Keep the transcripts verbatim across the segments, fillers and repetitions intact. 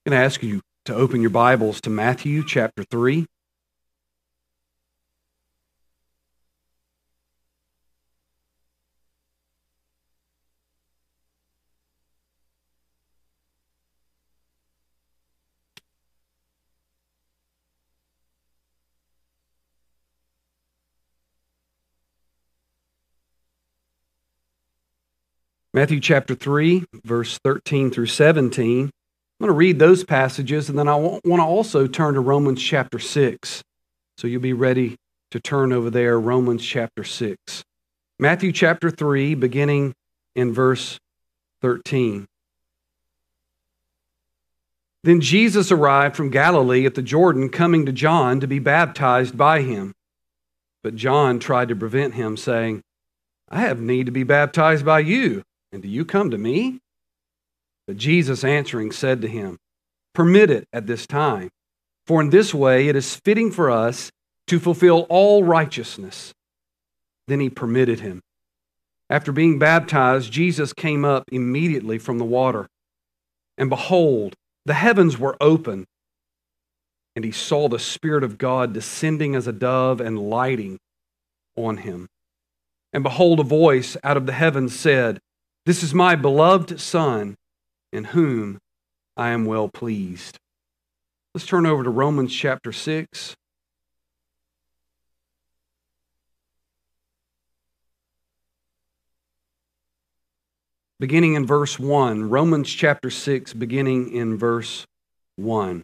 I'm going to ask you to open your Bibles to Matthew chapter three. Matthew chapter three, verse thirteen through seventeen. I'm going to read those passages, and then I want to also turn to Romans chapter six. So you'll be ready to turn over there, Romans chapter six. Matthew chapter three, beginning in verse thirteen. Then Jesus arrived from Galilee at the Jordan, coming to John to be baptized by him. But John tried to prevent him, saying, I have need to be baptized by you, and do you come to me? But Jesus answering said to him, Permit it at this time, for in this way it is fitting for us to fulfill all righteousness. Then he permitted him. After being baptized, Jesus came up immediately from the water. And behold, the heavens were opened, and he saw the Spirit of God descending as a dove and lighting on him. And behold, a voice out of the heavens said, This is my beloved Son, in whom I am well pleased. Let's turn over to Romans chapter six. Beginning in verse one. Romans chapter six, beginning in verse one.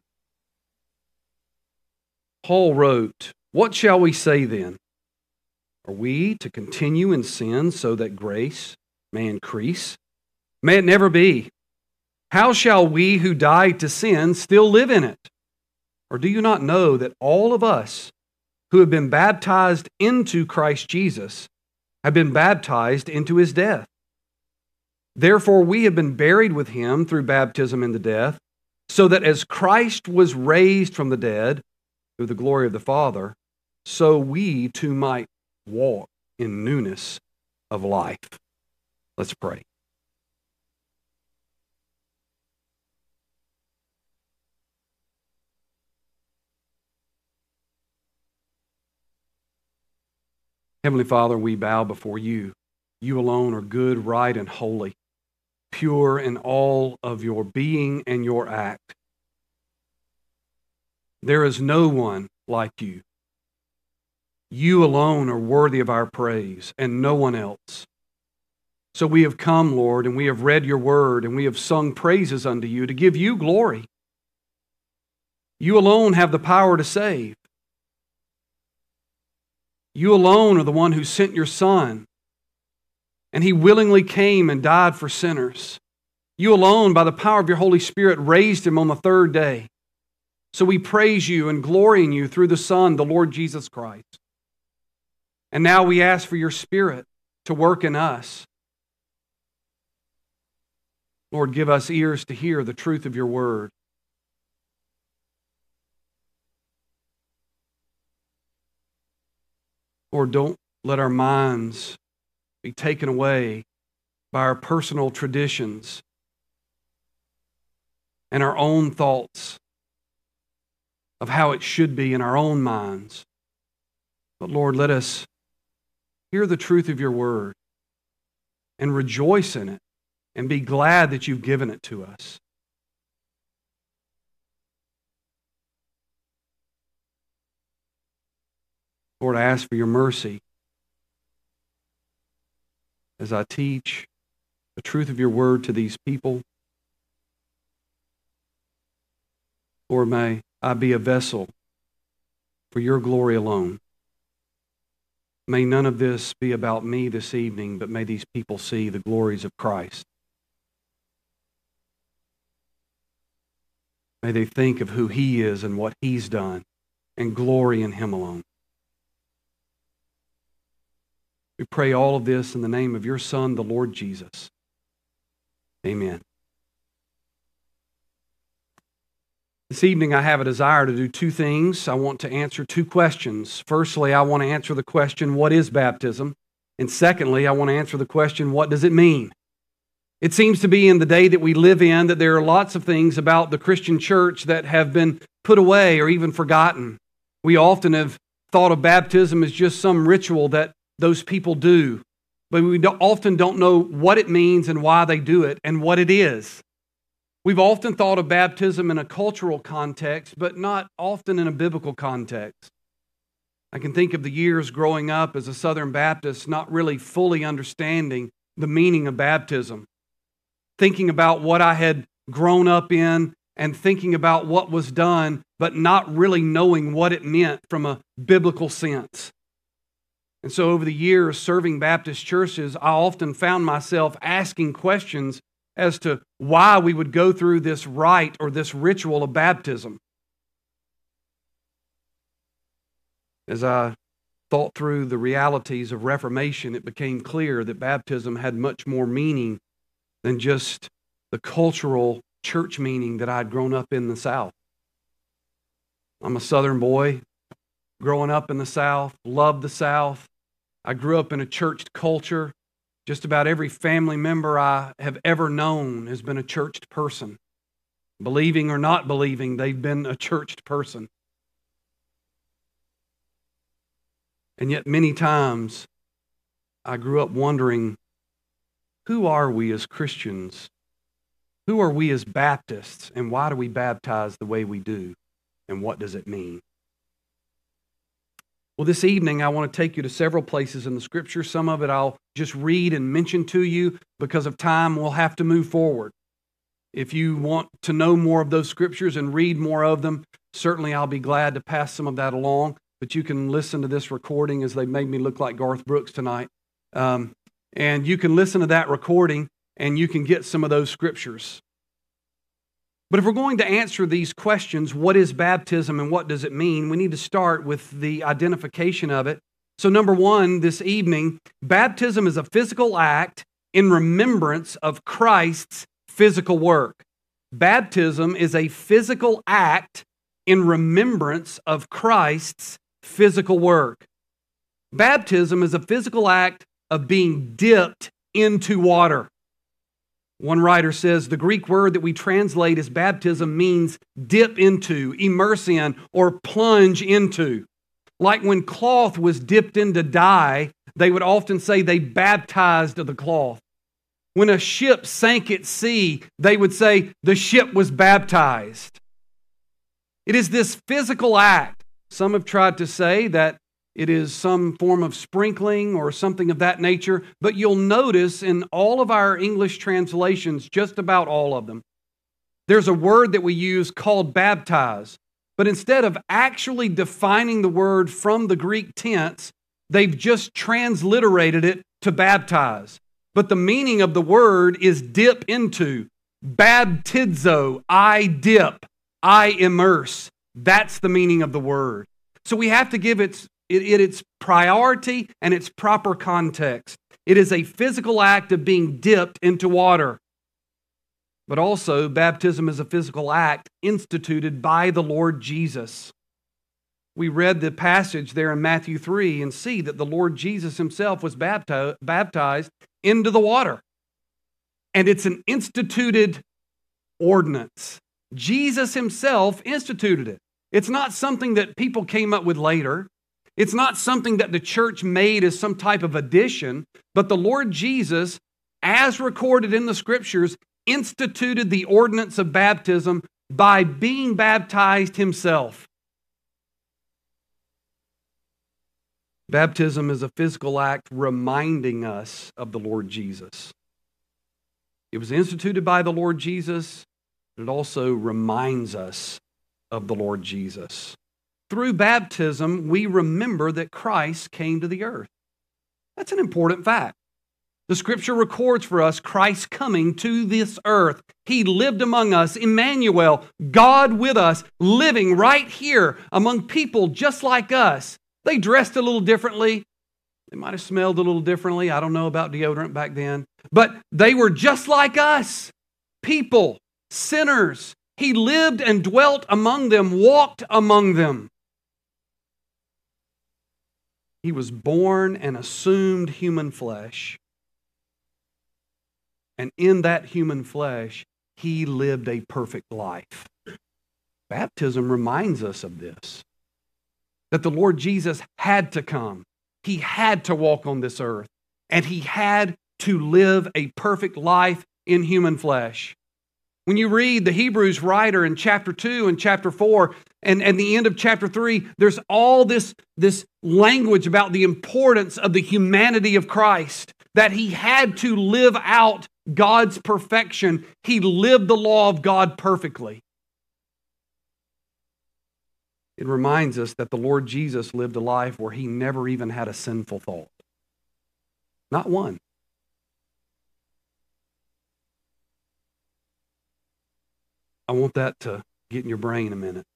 Paul wrote, What shall we say then? Are we to continue in sin so that grace may increase? May it never be. How shall we who died to sin still live in it? Or do you not know that all of us who have been baptized into Christ Jesus have been baptized into his death? Therefore we have been buried with him through baptism into death, so that as Christ was raised from the dead through the glory of the Father, so we too might walk in newness of life. Let's pray. Heavenly Father, we bow before you. You alone are good, right, and holy, pure in all of your being and your act. There is no one like you. You alone are worthy of our praise, and no one else. So we have come, Lord, and we have read your word, and we have sung praises unto you to give you glory. You alone have the power to save. You alone are the one who sent your Son, and he willingly came and died for sinners. You alone, by the power of your Holy Spirit, raised him on the third day. So we praise you and glory in you through the Son, the Lord Jesus Christ. And now we ask for your Spirit to work in us. Lord, give us ears to hear the truth of your word. Lord, don't let our minds be taken away by our personal traditions and our own thoughts of how it should be in our own minds. But Lord, let us hear the truth of your word and rejoice in it and be glad that you've given it to us. Lord, I ask for your mercy as I teach the truth of your word to these people. Lord, may I be a vessel for your glory alone. May none of this be about me this evening, but may these people see the glories of Christ. May they think of who he is and what he's done and glory in him alone. We pray all of this in the name of your Son, the Lord Jesus. Amen. This evening I have a desire to do two things. I want to answer two questions. Firstly, I want to answer the question, what is baptism? And secondly, I want to answer the question, what does it mean? It seems to be in the day that we live in that there are lots of things about the Christian church that have been put away or even forgotten. We often have thought of baptism as just some ritual that those people do, but we often don't know what it means and why they do it and what it is. We've often thought of baptism in a cultural context, but not often in a biblical context. I can think of the years growing up as a Southern Baptist, not really fully understanding the meaning of baptism, thinking about what I had grown up in and thinking about what was done, but not really knowing what it meant from a biblical sense. And so over the years serving Baptist churches, I often found myself asking questions as to why we would go through this rite or this ritual of baptism. As I thought through the realities of Reformation, it became clear that baptism had much more meaning than just the cultural church meaning that I'd grown up in the South. I'm a Southern boy, growing up in the South, loved the South. I grew up in a churched culture. Just about every family member I have ever known has been a churched person. Believing or not believing, they've been a churched person. And yet many times I grew up wondering, who are we as Christians? Who are we as Baptists? And why do we baptize the way we do? And what does it mean? Well, this evening I want to take you to several places in the Scripture. Some of it I'll just read and mention to you. Because of time, we'll have to move forward. If you want to know more of those Scriptures and read more of them, certainly I'll be glad to pass some of that along. But you can listen to this recording as they made me look like Garth Brooks tonight. Um, and you can listen to that recording and you can get some of those Scriptures. But if we're going to answer these questions, what is baptism and what does it mean, we need to start with the identification of it. So number one, this evening, baptism is a physical act in remembrance of Christ's physical work. Baptism is a physical act in remembrance of Christ's physical work. Baptism is a physical act of being dipped into water. One writer says the Greek word that we translate as baptism means dip into, immerse in, or plunge into. Like when cloth was dipped into dye, they would often say they baptized the cloth. When a ship sank at sea, they would say the ship was baptized. It is this physical act. Some have tried to say that it is some form of sprinkling or something of that nature, but you'll notice in all of our English translations, just about all of them, there's a word that we use called baptize. But instead of actually defining the word from the Greek tense, they've just transliterated it to baptize. But the meaning of the word is dip into. Baptizo, I dip, I immerse. That's the meaning of the word. So we have to give its, it, it its priority and its proper context. It is a physical act of being dipped into water. But also, baptism is a physical act instituted by the Lord Jesus. We read the passage there in Matthew three and see that the Lord Jesus himself was baptized, baptized into the water. And it's an instituted ordinance. Jesus himself instituted it. It's not something that people came up with later. It's not something that the church made as some type of addition, but the Lord Jesus, as recorded in the Scriptures, instituted the ordinance of baptism by being baptized himself. Baptism is a physical act reminding us of the Lord Jesus. It was instituted by the Lord Jesus, but it also reminds us of the Lord Jesus. Through baptism, we remember that Christ came to the earth. That's an important fact. The Scripture records for us Christ coming to this earth. He lived among us, Emmanuel, God with us, living right here among people just like us. They dressed a little differently. They might have smelled a little differently. I don't know about deodorant back then. But they were just like us. People, sinners. He lived and dwelt among them, walked among them. He was born and assumed human flesh. And in that human flesh, he lived a perfect life. Baptism reminds us of this, that the Lord Jesus had to come. He had to walk on this earth, and he had to live a perfect life in human flesh. When you read the Hebrews writer in chapter two and chapter four and, and the end of chapter three, there's all this, this language about the importance of the humanity of Christ, that he had to live out God's perfection. He lived the law of God perfectly. It reminds us that the Lord Jesus lived a life where he never even had a sinful thought. Not one. I want that to get in your brain a minute.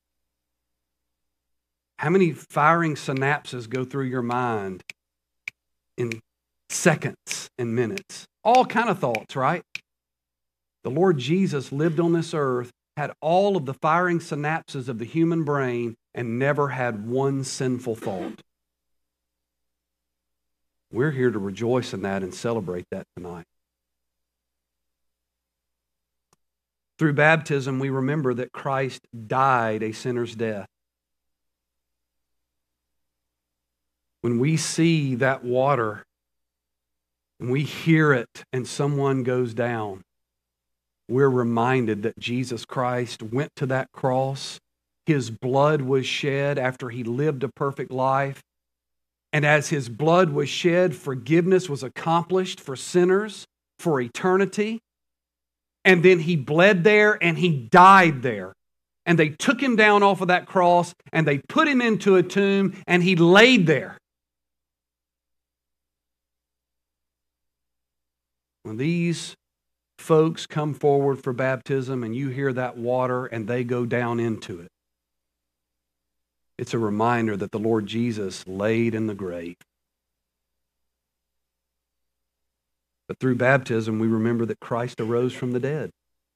How many firing synapses go through your mind in seconds and minutes? All kind of thoughts, right? The Lord Jesus lived on this earth, had all of the firing synapses of the human brain, and never had one sinful thought. We're here to rejoice in that and celebrate that tonight. Through baptism, we remember that Christ died a sinner's death. When we see that water, and we hear it, and someone goes down, we're reminded that Jesus Christ went to that cross. His blood was shed after he lived a perfect life. And as his blood was shed, forgiveness was accomplished for sinners for eternity. And then he bled there and he died there. And they took him down off of that cross and they put him into a tomb and he laid there. When these folks come forward for baptism and you hear that water and they go down into it, it's a reminder that the Lord Jesus laid in the grave. But through baptism, we remember that Christ arose from the dead.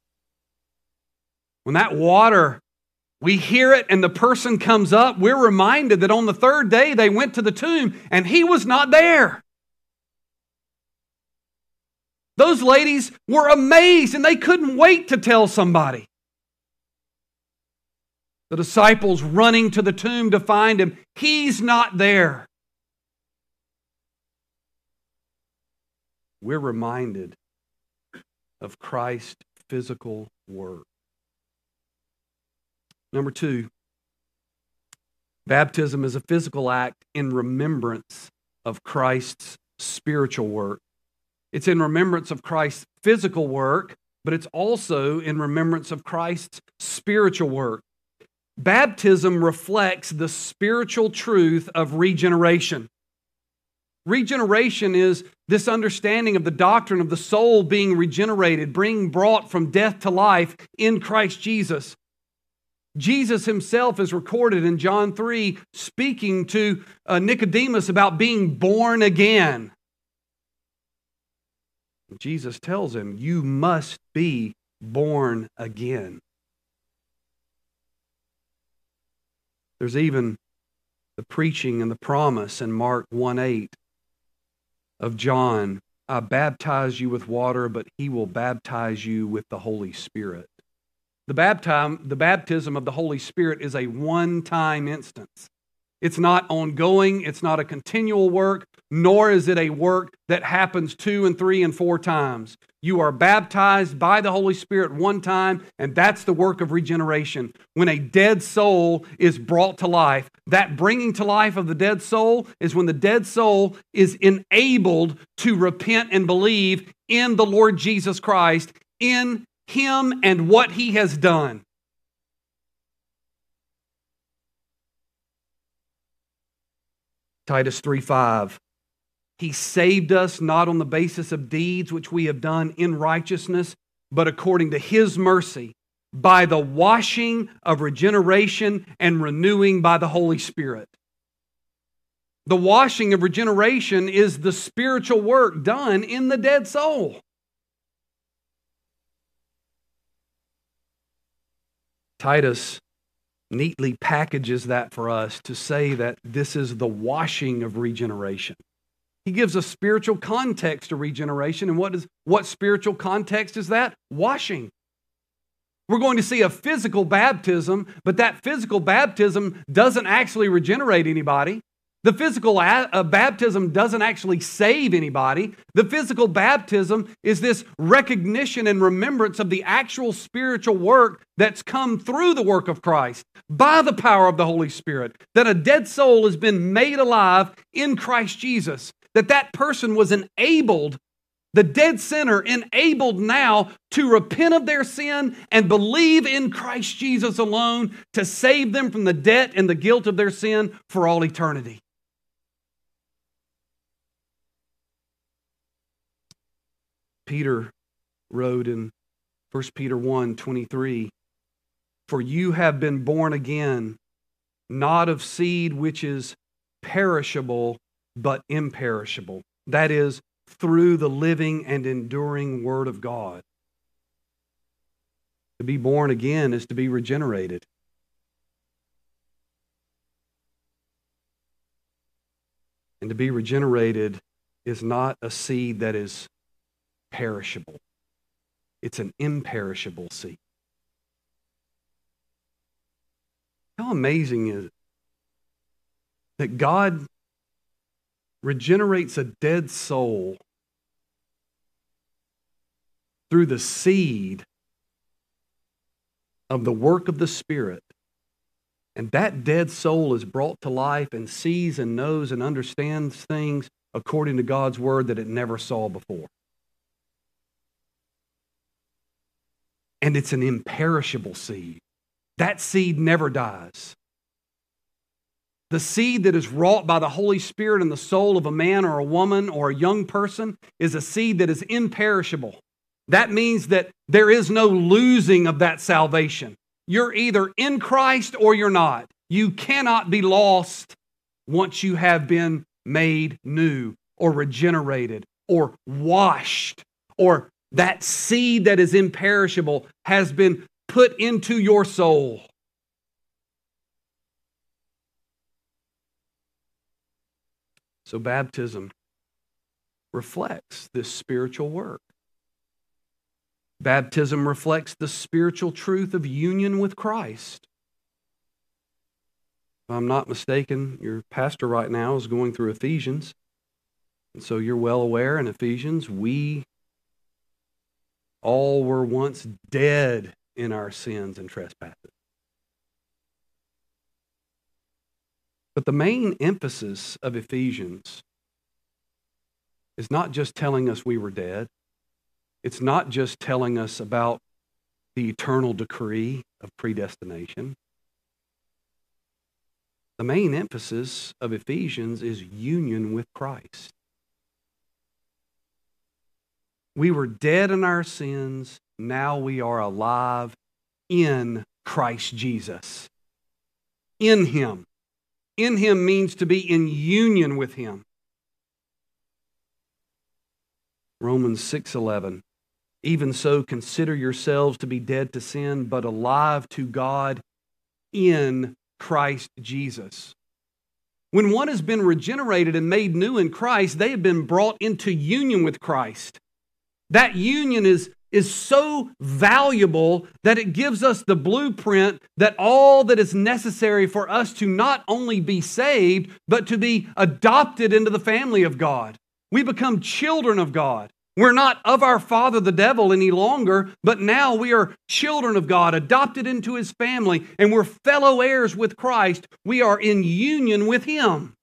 When that water, we hear it and the person comes up, we're reminded that on the third day they went to the tomb and he was not there. Those ladies were amazed and they couldn't wait to tell somebody. The disciples running to the tomb to find him, he's not there. We're reminded of Christ's physical work. Number two, baptism is a physical act in remembrance of Christ's spiritual work. It's in remembrance of Christ's physical work, but it's also in remembrance of Christ's spiritual work. Baptism reflects the spiritual truth of regeneration. Regeneration is this understanding of the doctrine of the soul being regenerated, being brought from death to life in Christ Jesus. Jesus himself is recorded in John three, speaking to uh, Nicodemus about being born again. Jesus tells him, you must be born again. There's even the preaching and the promise in Mark one eight of John, I baptize you with water, but he will baptize you with the Holy Spirit. The baptism, the baptism of the Holy Spirit is a one-time instance. It's not ongoing, it's not a continual work, nor is it a work that happens two and three and four times. You are baptized by the Holy Spirit one time, and that's the work of regeneration. When a dead soul is brought to life, that bringing to life of the dead soul is when the dead soul is enabled to repent and believe in the Lord Jesus Christ, in Him and what He has done. Titus three five. He saved us not on the basis of deeds which we have done in righteousness, but according to His mercy, by the washing of regeneration and renewing by the Holy Spirit. The washing of regeneration is the spiritual work done in the dead soul. Titus neatly packages that for us to say that this is the washing of regeneration. He gives a spiritual context to regeneration. And what is what spiritual context is that? Washing. We're going to see a physical baptism, but that physical baptism doesn't actually regenerate anybody. The physical a- uh, baptism doesn't actually save anybody. The physical baptism is this recognition and remembrance of the actual spiritual work that's come through the work of Christ by the power of the Holy Spirit, that a dead soul has been made alive in Christ Jesus, that that person was enabled, the dead sinner enabled now to repent of their sin and believe in Christ Jesus alone to save them from the debt and the guilt of their sin for all eternity. Peter wrote in First Peter one twenty-three, "For you have been born again, not of seed which is perishable, but imperishable." That is, through the living and enduring Word of God. To be born again is to be regenerated. And to be regenerated is not a seed that is perishable. It's an imperishable seed. How amazing is it that God regenerates a dead soul through the seed of the work of the Spirit, and that dead soul is brought to life and sees and knows and understands things according to God's Word that it never saw before. And it's an imperishable seed. That seed never dies. The seed that is wrought by the Holy Spirit in the soul of a man or a woman or a young person is a seed that is imperishable. That means that there is no losing of that salvation. You're either in Christ or you're not. You cannot be lost once you have been made new or regenerated or washed, or that seed that is imperishable has been put into your soul. So baptism reflects this spiritual work. Baptism reflects the spiritual truth of union with Christ. If I'm not mistaken, your pastor right now is going through Ephesians. And so you're well aware in Ephesians, we all were once dead in our sins and trespasses. But the main emphasis of Ephesians is not just telling us we were dead. It's not just telling us about the eternal decree of predestination. The main emphasis of Ephesians is union with Christ. We were dead in our sins, now we are alive in Christ Jesus. In Him. In Him means to be in union with Him. Romans six eleven. Even so, consider yourselves to be dead to sin, but alive to God in Christ Jesus. When one has been regenerated and made new in Christ, they have been brought into union with Christ. That union is, is so valuable that it gives us the blueprint that all that is necessary for us to not only be saved, but to be adopted into the family of God. We become children of God. We're not of our father the devil any longer, but now we are children of God, adopted into His family, and we're fellow heirs with Christ. We are in union with Him.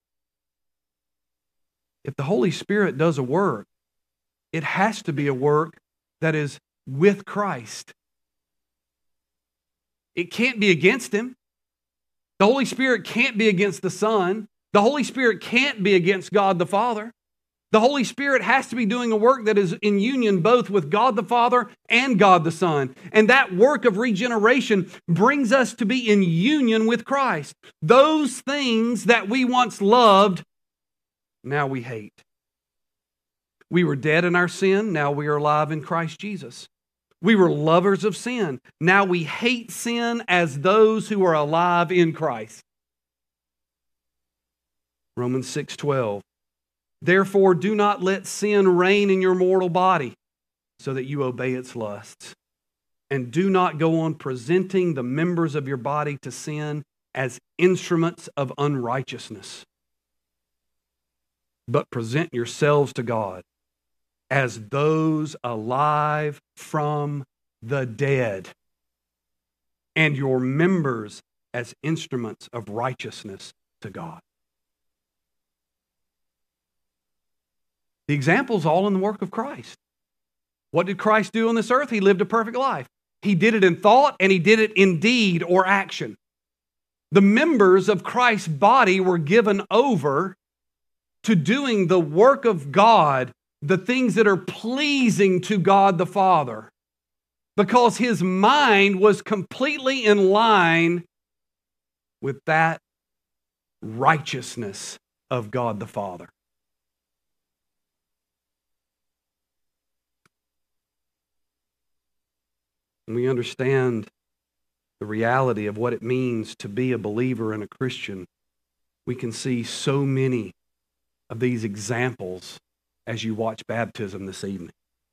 If the Holy Spirit does a work, it has to be a work that is with Christ. It can't be against Him. The Holy Spirit can't be against the Son. The Holy Spirit can't be against God the Father. The Holy Spirit has to be doing a work that is in union both with God the Father and God the Son. And that work of regeneration brings us to be in union with Christ. Those things that we once loved, now we hate. We were dead in our sin, now we are alive in Christ Jesus. We were lovers of sin. Now we hate sin as those who are alive in Christ. Romans six twelve. Therefore, do not let sin reign in your mortal body, so that you obey its lusts. And do not go on presenting the members of your body to sin as instruments of unrighteousness, but present yourselves to God as those alive from the dead, and your members as instruments of righteousness to God. The example's all in the work of Christ. What did Christ do on this earth? He lived a perfect life. He did it in thought, and he did it in deed or action. The members of Christ's body were given over to doing the work of God, the things that are pleasing to God the Father, because his mind was completely in line with that righteousness of God the Father. And we understand the reality of what it means to be a believer and a Christian. We can see so many of these examples as you watch baptism this evening.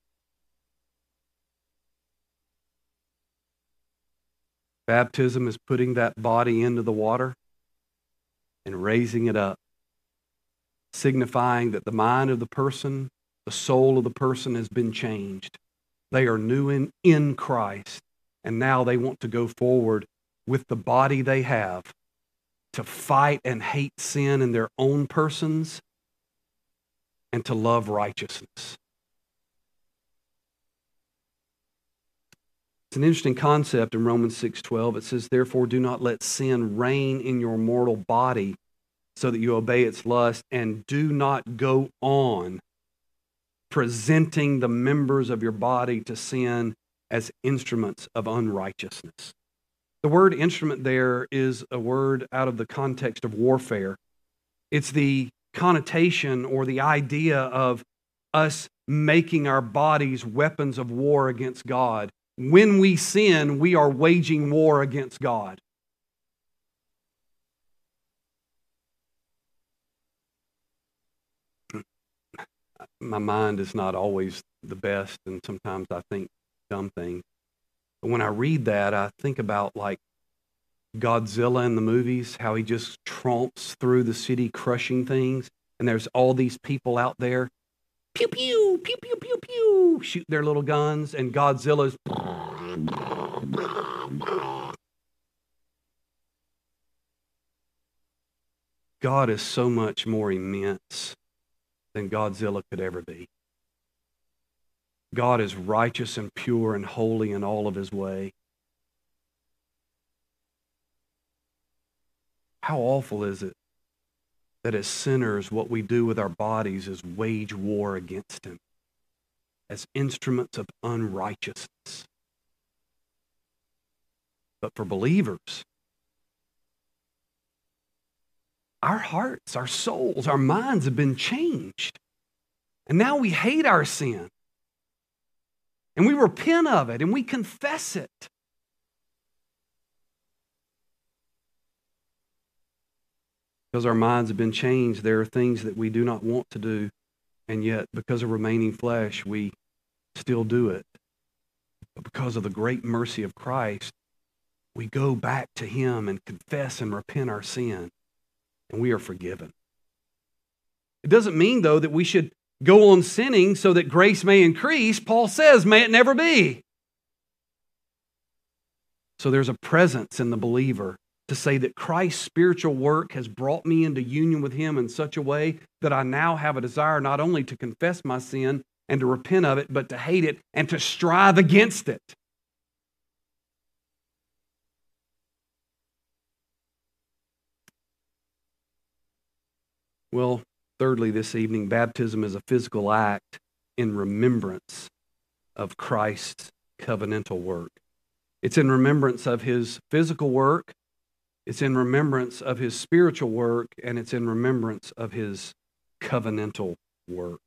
Baptism is putting that body into the water and raising it up, signifying that the mind of the person, the soul of the person has been changed. They are new in, in Christ, and now they want to go forward with the body they have to fight and hate sin in their own persons and to love righteousness. It's an interesting concept in Romans six twelve. It says, therefore, do not let sin reign in your mortal body so that you obey its lust, and do not go on presenting the members of your body to sin as instruments of unrighteousness. The word instrument there is a word out of the context of warfare. It's the connotation or the idea of us making our bodies weapons of war against God. When we sin, we are waging war against God. My mind is not always the best, and sometimes I think dumb things. But when I read that, I think about like Godzilla in the movies, how he just tromps through the city crushing things, and there's all these people out there, pew, pew, pew, pew, pew, pew, shoot their little guns, and Godzilla's God is so much more immense than Godzilla could ever be. God is righteous and pure and holy in all of his way. How awful is it that as sinners, what we do with our bodies is wage war against him as instruments of unrighteousness. But for believers, our hearts, our souls, our minds have been changed. And now we hate our sin. And we repent of it and we confess it. Because our minds have been changed, there are things that we do not want to do, and yet because of remaining flesh, we still do it. But because of the great mercy of Christ, we go back to him and confess and repent our sin, and we are forgiven. It doesn't mean, though, that we should go on sinning so that grace may increase. Paul says, may it never be. So there's a presence in the believer to say that Christ's spiritual work has brought me into union with him in such a way that I now have a desire not only to confess my sin and to repent of it, but to hate it and to strive against it. Well, thirdly, this evening, baptism is a physical act in remembrance of Christ's covenantal work. It's in remembrance of his physical work, it's in remembrance of his spiritual work, and it's in remembrance of his covenantal work.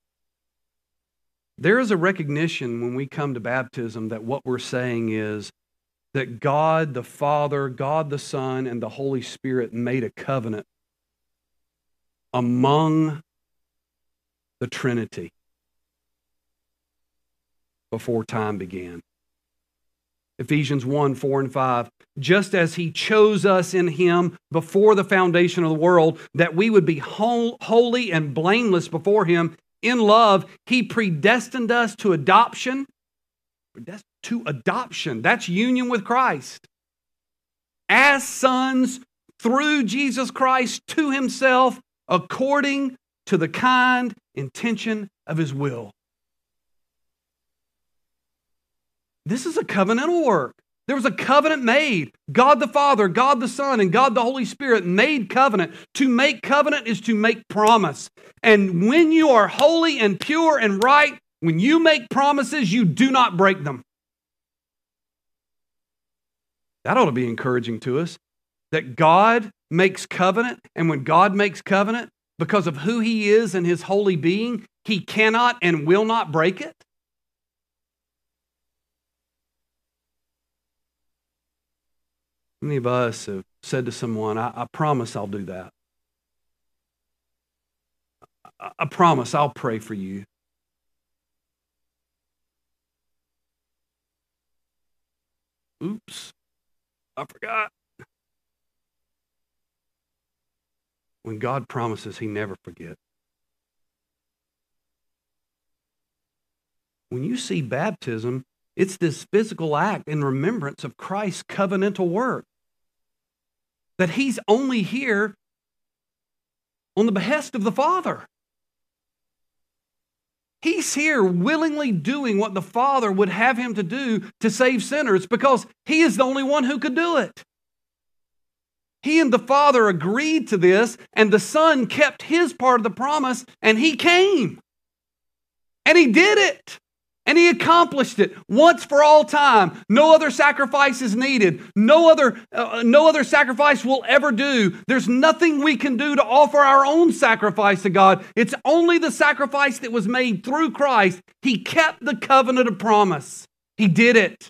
There is a recognition when we come to baptism that what we're saying is that God the Father, God the Son, and the Holy Spirit made a covenant among the Trinity before time began. Ephesians one, four, and five. Just as He chose us in Him before the foundation of the world, that we would be holy and blameless before Him in love, He predestined us to adoption. To adoption. That's union with Christ. As sons through Jesus Christ to Himself, according to the kind intention of His will. This is a covenantal work. There was a covenant made. God the Father, God the Son, and God the Holy Spirit made covenant. To make covenant is to make promise. And when you are holy and pure and right, when you make promises, you do not break them. That ought to be encouraging to us. That God makes covenant, and when God makes covenant, because of who He is and His holy being, He cannot and will not break it. Many of us have said to someone, I, I promise I'll do that. I, I promise I'll pray for you. Oops, I forgot. When God promises, He never forgets. When you see baptism, it's this physical act in remembrance of Christ's covenantal work. That He's only here on the behest of the Father. He's here willingly doing what the Father would have Him to do to save sinners because He is the only one who could do it. He and the Father agreed to this, and the Son kept His part of the promise, and He came. And He did it. And He accomplished it once for all time. No other sacrifice is needed. No other, uh, no other sacrifice will ever do. There's nothing we can do to offer our own sacrifice to God. It's only the sacrifice that was made through Christ. He kept the covenant of promise. He did it.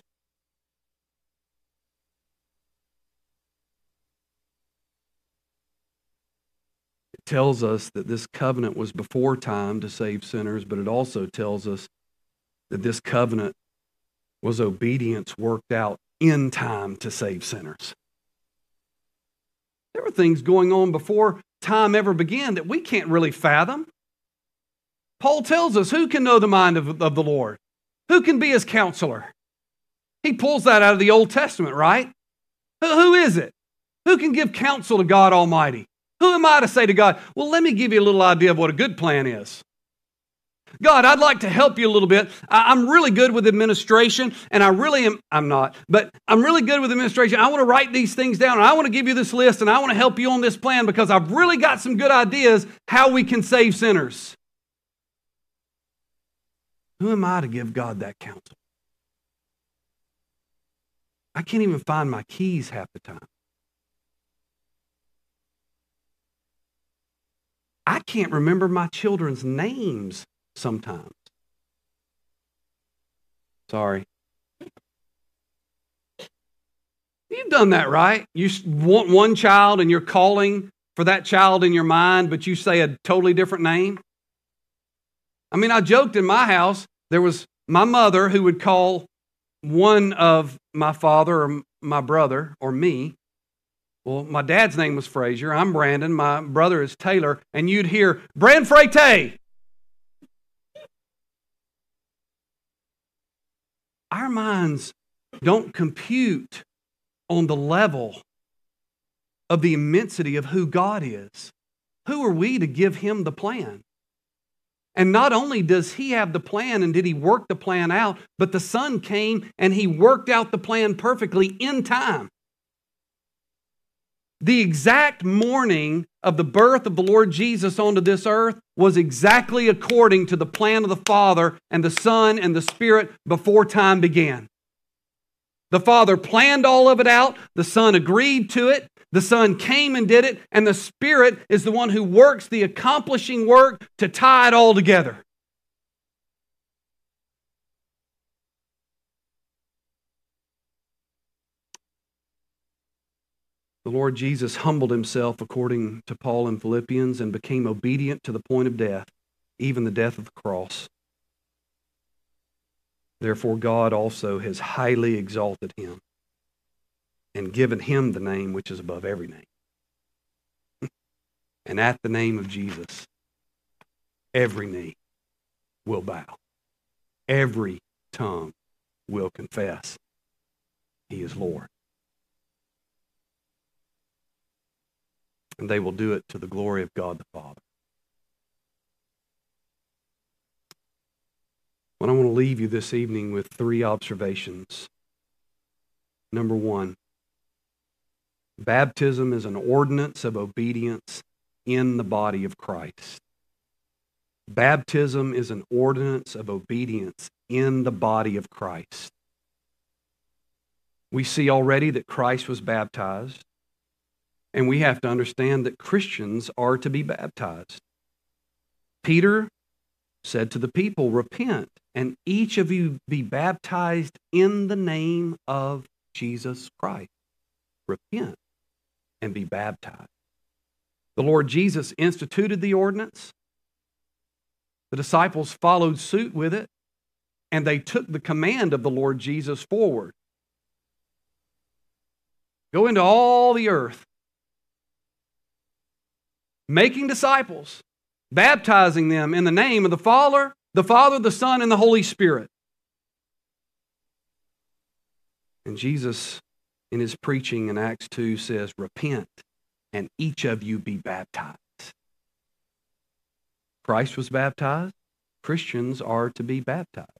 It tells us that this covenant was before time to save sinners, but it also tells us that this covenant was obedience worked out in time to save sinners. There were things going on before time ever began that we can't really fathom. Paul tells us, who can know the mind of, of the Lord? Who can be His counselor? He pulls that out of the Old Testament, right? Who, who is it? Who can give counsel to God Almighty? Who am I to say to God, well, let me give you a little idea of what a good plan is. God, I'd like to help you a little bit. I'm really good with administration, and I really am, I'm not, but I'm really good with administration. I want to write these things down, and I want to give you this list, and I want to help you on this plan because I've really got some good ideas how we can save sinners. Who am I to give God that counsel? I can't even find my keys half the time. I can't remember my children's names sometimes. Sorry. You've done that, right? You want one child and you're calling for that child in your mind, but you say a totally different name. I mean, I joked in my house, there was my mother who would call one of my father or my brother or me. Well, my dad's name was Frazier. I'm Brandon. My brother is Taylor. And you'd hear, Brand Freyte. Our minds don't compute on the level of the immensity of who God is. Who are we to give Him the plan? And not only does He have the plan and did He work the plan out, but the Son came and He worked out the plan perfectly in time. The exact morning of the birth of the Lord Jesus onto this earth was exactly according to the plan of the Father and the Son and the Spirit before time began. The Father planned all of it out. The Son agreed to it. The Son came and did it. And the Spirit is the one who works the accomplishing work to tie it all together. The Lord Jesus humbled Himself, according to Paul in Philippians, and became obedient to the point of death, even the death of the cross. Therefore, God also has highly exalted him and given him the name which is above every name. And at the name of Jesus, every knee will bow. Every tongue will confess he is Lord. And they will do it to the glory of God the Father. But I want to leave you this evening with three observations. Number one, baptism is an ordinance of obedience in the body of Christ. Baptism is an ordinance of obedience in the body of Christ. We see already that Christ was baptized, and we have to understand that Christians are to be baptized. Peter said to the people, "Repent, and each of you be baptized in the name of Jesus Christ." Repent and be baptized. The Lord Jesus instituted the ordinance. The disciples followed suit with it, and they took the command of the Lord Jesus forward. Go into all the earth, making disciples, baptizing them in the name of the Father, the Father, the Son, and the Holy Spirit. And Jesus, in his preaching in Acts two, says, "Repent, and each of you be baptized." Christ was baptized. Christians are to be baptized.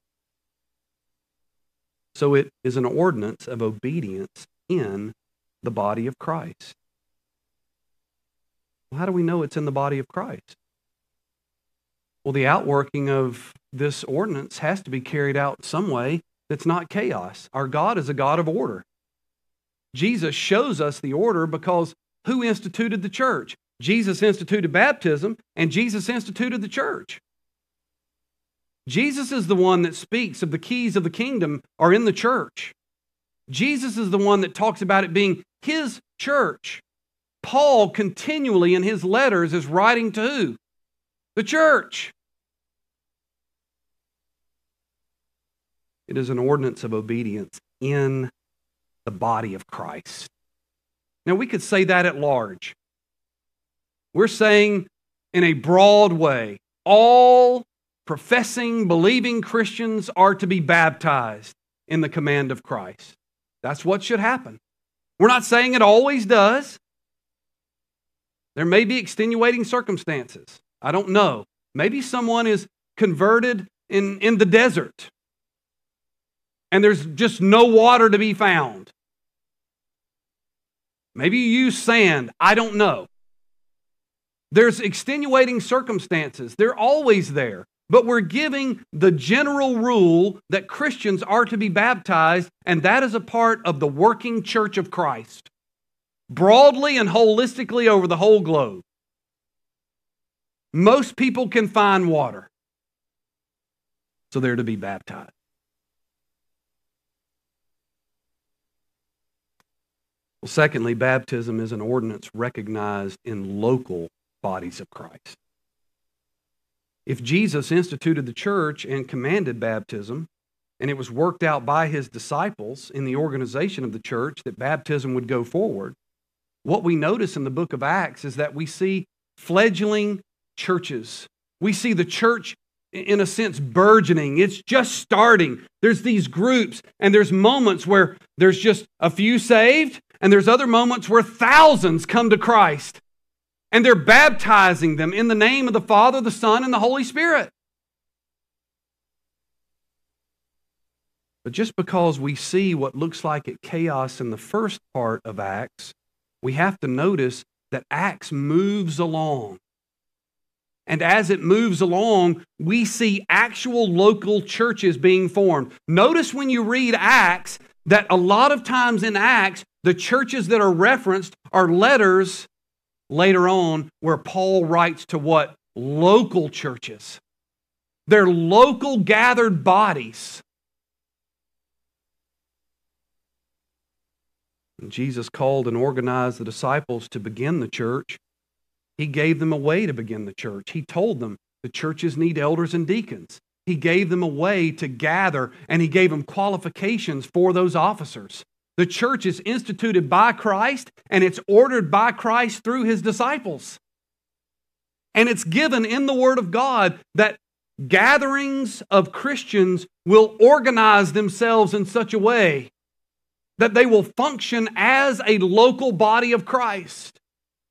So it is an ordinance of obedience in the body of Christ. Well, how do we know it's in the body of Christ? Well, the outworking of this ordinance has to be carried out some way that's not chaos. Our God is a God of order. Jesus shows us the order because who instituted the church? Jesus instituted baptism, and Jesus instituted the church. Jesus is the one that speaks of the keys of the kingdom are in the church. Jesus is the one that talks about it being his church. Paul continually in his letters is writing to who? The church. It is an ordinance of obedience in the body of Christ. Now, we could say that at large. We're saying in a broad way, all professing, believing Christians are to be baptized in the command of Christ. That's what should happen. We're not saying it always does. There may be extenuating circumstances. I don't know. Maybe someone is converted in, in the desert, and there's just no water to be found. Maybe you use sand. I don't know. There's extenuating circumstances. They're always there. But we're giving the general rule that Christians are to be baptized, and that is a part of the working church of Christ, broadly and holistically over the whole globe. Most people can find water, so they're to be baptized. Well, secondly, baptism is an ordinance recognized in local bodies of Christ. If Jesus instituted the church and commanded baptism, and it was worked out by his disciples in the organization of the church that baptism would go forward, what we notice in the book of Acts is that we see fledgling churches. We see the church, in a sense, burgeoning. It's just starting. There's these groups, and there's moments where there's just a few saved, and there's other moments where thousands come to Christ. And they're baptizing them in the name of the Father, the Son, and the Holy Spirit. But just because we see what looks like it chaos in the first part of Acts, we have to notice that Acts moves along. And as it moves along, we see actual local churches being formed. Notice when you read Acts that a lot of times in Acts, the churches that are referenced are letters later on where Paul writes to what? Local churches. They're local gathered bodies. When Jesus called and organized the disciples to begin the church, he gave them a way to begin the church. He told them, The churches need elders and deacons. He gave them a way to gather, and he gave them qualifications for those officers. The church is instituted by Christ, and it's ordered by Christ through his disciples. And it's given in the Word of God that gatherings of Christians will organize themselves in such a way that they will function as a local body of Christ.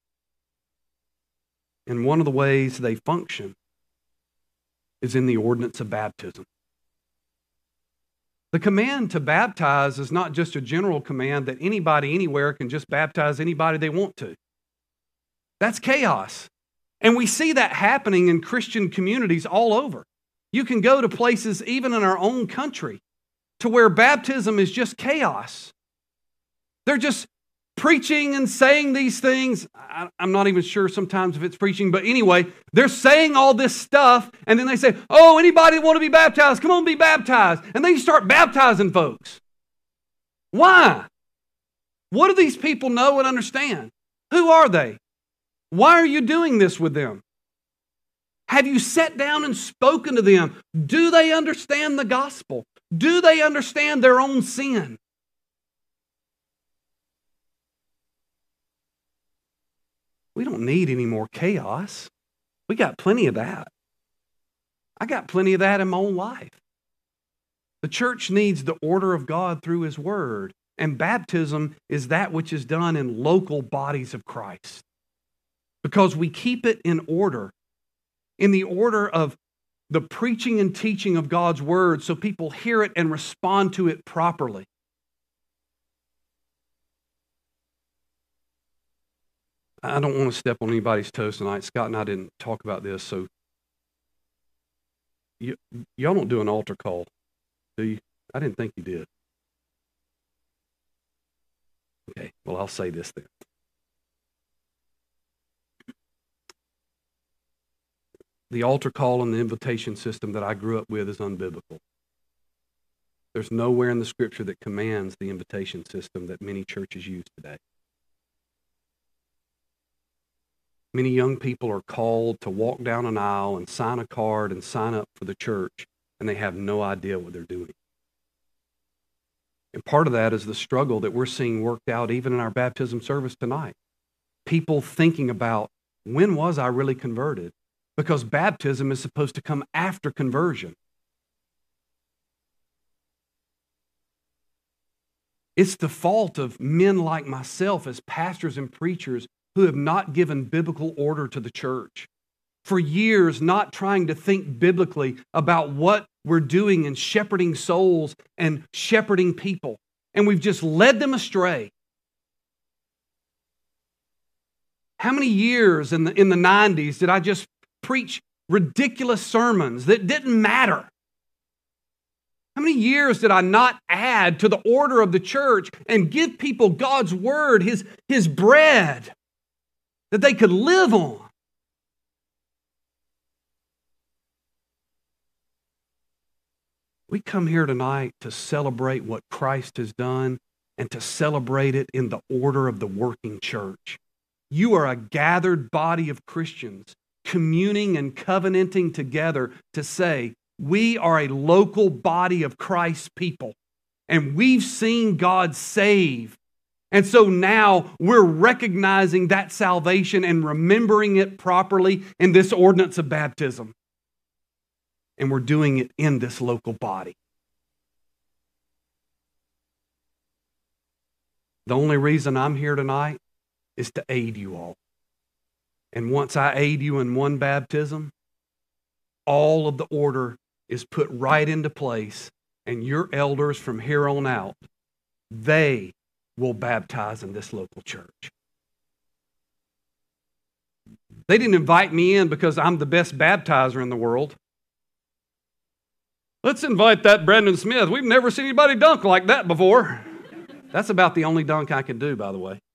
And one of the ways they function is in the ordinance of baptism. The command to baptize is not just a general command that anybody anywhere can just baptize anybody they want to. That's chaos. And we see that happening in Christian communities all over. You can go to places even in our own country to where baptism is just chaos. They're just preaching and saying these things. I'm not even sure sometimes if it's preaching, but anyway, they're saying all this stuff, and then they say, oh, anybody want to be baptized? Come on, be baptized. And then you start baptizing folks. Why? What do these people know and understand? Who are they? Why are you doing this with them? Have you sat down and spoken to them? Do they understand the gospel? Do they understand their own sin? We don't need any more chaos. We got plenty of that. I got plenty of that in my own life. The church needs the order of God through His Word, and baptism is that which is done in local bodies of Christ. Because we keep it in order, in the order of the preaching and teaching of God's Word, so people hear it and respond to it properly. I don't want to step on anybody's toes tonight. Scott and I didn't talk about this, so y- y'all don't do an altar call, do you? I didn't think you did. Okay, well, I'll say this then. The altar call and the invitation system that I grew up with is unbiblical. There's nowhere in the Scripture that commands the invitation system that many churches use today. Many young people are called to walk down an aisle and sign a card and sign up for the church, and they have no idea what they're doing. And part of that is the struggle that we're seeing worked out even in our baptism service tonight. People thinking about, when was I really converted? Because baptism is supposed to come after conversion. It's the fault of men like myself as pastors and preachers who have not given biblical order to the church. For years, not trying to think biblically about what we're doing in shepherding souls and shepherding people. And we've just led them astray. How many years in the, in the nineties did I just preach ridiculous sermons that didn't matter? How many years did I not add to the order of the church and give people God's word, His, His bread, that they could live on? We come here tonight to celebrate what Christ has done and to celebrate it in the order of the working church. You are a gathered body of Christians communing and covenanting together to say, we are a local body of Christ's people, and we've seen God save. And so now we're recognizing that salvation and remembering it properly in this ordinance of baptism. And we're doing it in this local body. The only reason I'm here tonight is to aid you all. And once I aid you in one baptism, all of the order is put right into place, and your elders from here on out, they will baptize in this local church. They didn't invite me in because I'm the best baptizer in the world. Let's invite that Brandon Smith. We've never seen anybody dunk like that before. That's about the only dunk I can do, by the way.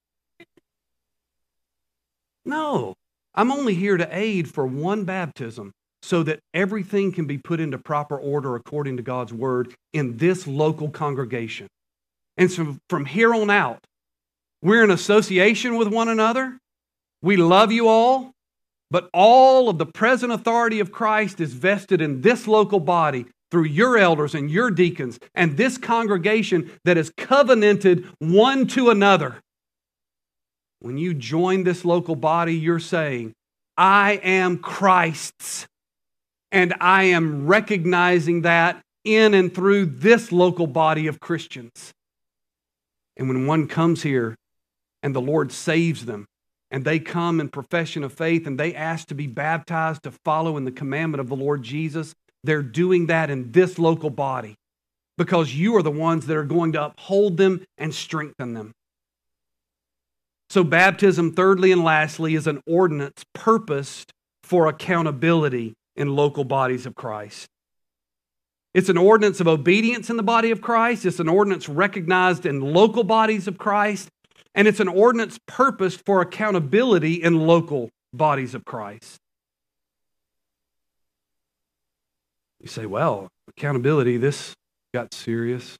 No, I'm only here to aid for one baptism so that everything can be put into proper order according to God's word in this local congregation. And so from here on out, we're in association with one another. We love you all. But all of the present authority of Christ is vested in this local body through your elders and your deacons and this congregation that is covenanted one to another. When you join this local body, you're saying, I am Christ's, and I am recognizing that in and through this local body of Christians. And when one comes here and the Lord saves them, and they come in profession of faith, and they ask to be baptized to follow in the commandment of the Lord Jesus, they're doing that in this local body because you are the ones that are going to uphold them and strengthen them. So baptism, thirdly and lastly, is an ordinance purposed for accountability in local bodies of Christ. It's an ordinance of obedience in the body of Christ. It's an ordinance recognized in local bodies of Christ. And it's an ordinance purposed for accountability in local bodies of Christ. You say, well, accountability, this got serious.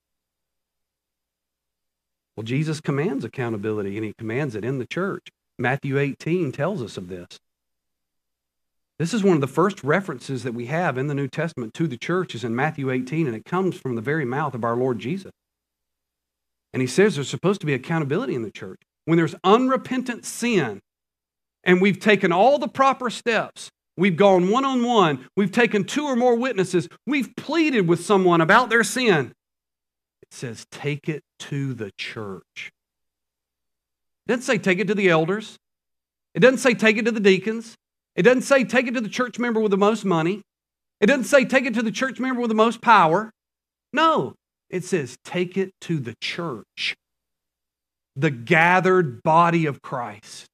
Well, Jesus commands accountability, and He commands it in the church. Matthew eighteen tells us of this. This is one of the first references that we have in the New Testament to the church is in Matthew eighteen, and it comes from the very mouth of our Lord Jesus. And He says there's supposed to be accountability in the church. When there's unrepentant sin, and we've taken all the proper steps, we've gone one-on-one, we've taken two or more witnesses, we've pleaded with someone about their sin, it says take it to the church. It doesn't say take it to the elders. It doesn't say take it to the deacons. It doesn't say take it to the church member with the most money. It doesn't say take it to the church member with the most power. No. It says, take it to the church, the gathered body of Christ.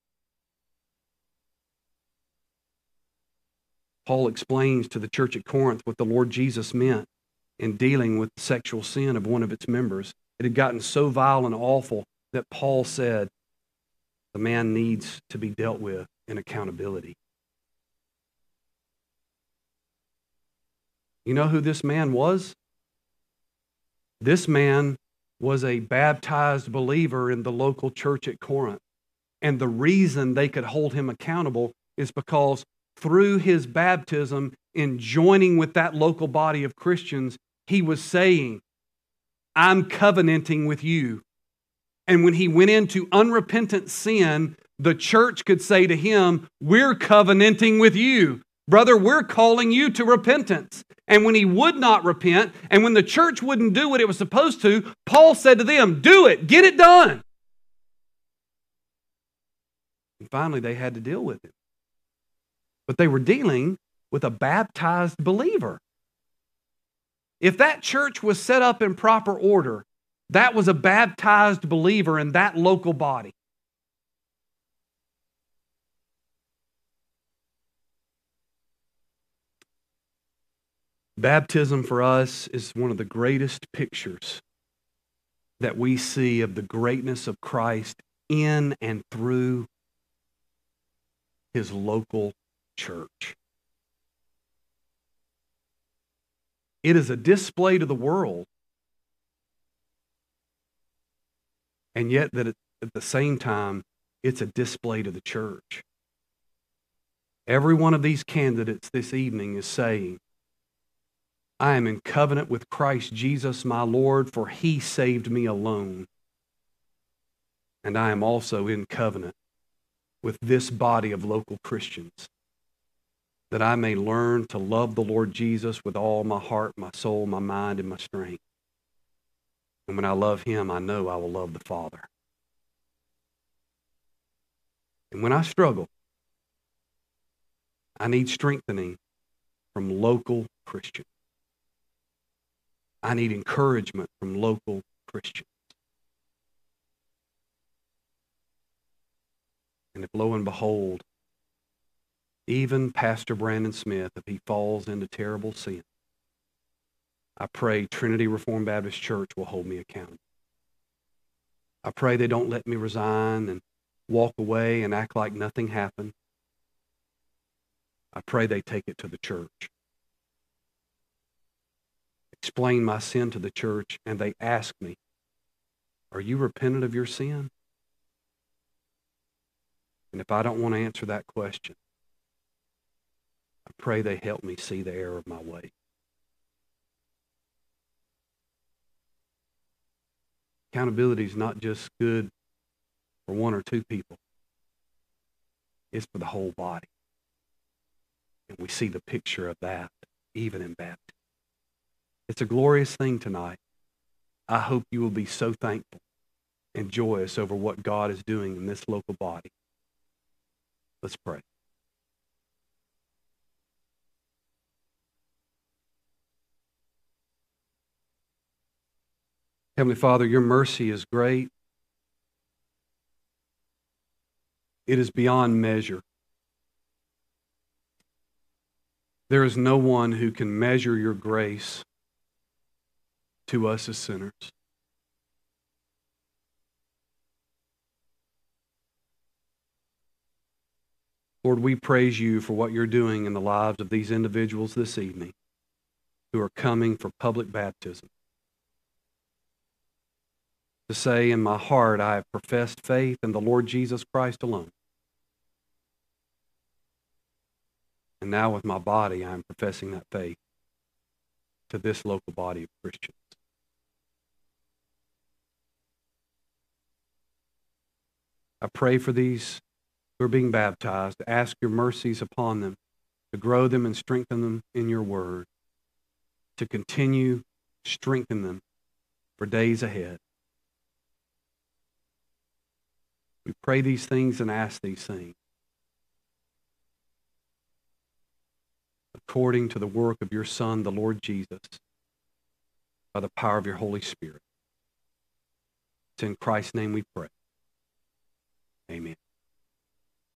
Paul explains to the church at Corinth what the Lord Jesus meant in dealing with the sexual sin of one of its members. It had gotten so vile and awful that Paul said the man needs to be dealt with in accountability. You know who this man was? This man was a baptized believer in the local church at Corinth. And the reason they could hold him accountable is because through his baptism, in joining with that local body of Christians, he was saying, I'm covenanting with you. And when he went into unrepentant sin, the church could say to him, we're covenanting with you. Brother, we're calling you to repentance. And when he would not repent, and when the church wouldn't do what it was supposed to, Paul said to them, do it, get it done. And finally, they had to deal with it. But they were dealing with a baptized believer. If that church was set up in proper order, that was a baptized believer in that local body. Baptism for us is one of the greatest pictures that we see of the greatness of Christ in and through His local church. It is a display to the world, and yet that at the same time, it's a display to the church. Every one of these candidates this evening is saying, I am in covenant with Christ Jesus my Lord, for He saved me alone. And I am also in covenant with this body of local Christians, that I may learn to love the Lord Jesus with all my heart, my soul, my mind, and my strength. And when I love Him, I know I will love the Father. And when I struggle, I need strengthening from local Christians. I need encouragement from local Christians. And if, lo and behold, even Pastor Brandon Smith, if he falls into terrible sin, I pray Trinity Reformed Baptist Church will hold me accountable. I pray they don't let me resign and walk away and act like nothing happened. I pray they take it to the church. Explain my sin to the church, and they ask me, are you repentant of your sin? And if I don't want to answer that question, I pray they help me see the error of my way. Accountability is not just good for one or two people. It's for the whole body. And we see the picture of that even in baptism. It's a glorious thing tonight. I hope you will be so thankful and joyous over what God is doing in this local body. Let's pray. Heavenly Father, your mercy is great. It is beyond measure. There is no one who can measure your grace to us as sinners. Lord, we praise you for what you're doing in the lives of these individuals this evening who are coming for public baptism. To say, in my heart, I have professed faith in the Lord Jesus Christ alone. And now with my body, I am professing that faith to this local body of Christians. I pray for these who are being baptized, to ask your mercies upon them, to grow them and strengthen them in your word, to continue to strengthen them for days ahead. We pray these things and ask these things according to the work of your Son, the Lord Jesus, by the power of your Holy Spirit. It's in Christ's name we pray. Amen.